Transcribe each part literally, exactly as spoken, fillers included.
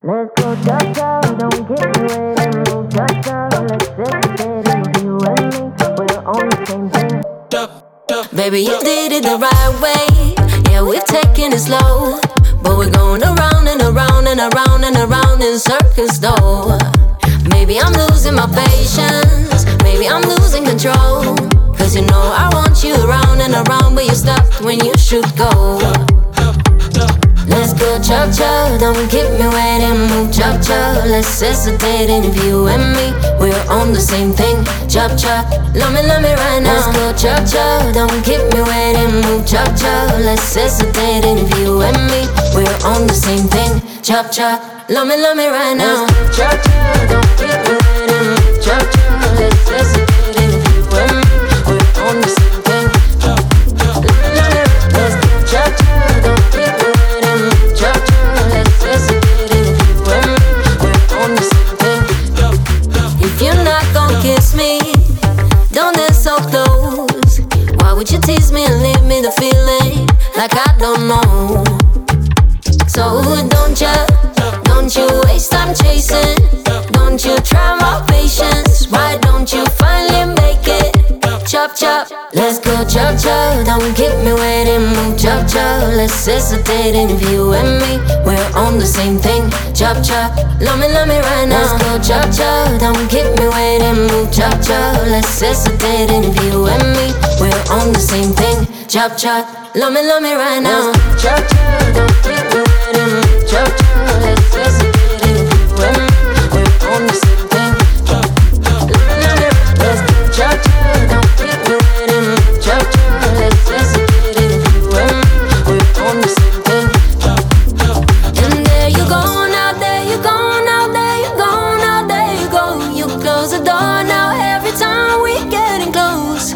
Let's go cha-cha, don't get me wet and move cha-cha. Let's hesitate and you and me, we're on the same thing. Baby, you did it the right way. Yeah, we've taken it slow, but we're going around and around and around and around in circles though. Maybe I'm losing my patience, maybe I'm losing control. Cause you know I want you around and around, but you stopped when you should go. Let's go cha-cha, don't get me wet and move cha-cha. Let's hesitate and if you and me, we're on the same thing. Cha-cha, love me, love me right now. Let's go cha-cha, don't get me wet and move cha-cha. Let's hesitate and if you and me, we're on the same thing. Cha-cha, love me, love me right now. Let's go cha-cha, don't get me wet and move cha-cha. Let's hesitate and if you and me, we're on the same thing. Love me, love me right now. Let's go cha-cha, don't get me wet and move cha-cha. Let's hesitate and if you and me, we're on the same thing. If you're not gon' kiss me, don't dance so close. Why would you tease me and leave me the feeling like I don't know? So don't you, don't you waste time chasing. Don't you try my patience. Why don't you finally make it? Chop chop, let's go chop chop. Don't get me wet and move chop chop. Let's hesitate and if you and me, we're on the same thing. Chop chop, love me, love me right now. Let's go chop chop. Don't get me wet and move chop chop. Let's hesitate and if you and me, we're on the same thing. Chop chop, love me, love me right now. Chop chop, don't get me wet and move chop chop. Let's hesitate and if you and me, we're on the same thing. Love me, love me right now. Let's go chop chop. Don't get me wet and move chop chop. Let's hesitate and if you and me, we're on the same thing. And there you go, now there you go, now there you go, now there you go. You close the door now every time we getting close.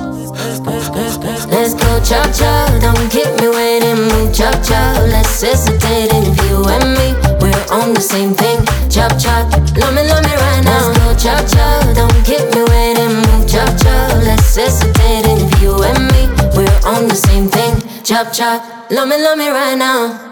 Let's go chop chop, don't get me wet and move chop chop. Let's hesitate and if you and me, we're on the same thing. Chop chop, love me, love me right now. Let's go chop chop, don't get me wet and move chop chop. Let's hesitate and if you and me, we're on the same thing. Chop chop, love me, love me right now.